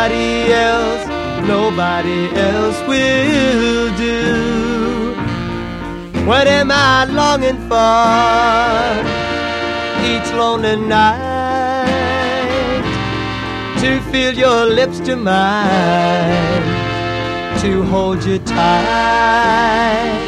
nobody else will do. What am I longing for each lonely night? To feel your lips to mine, to hold you tight.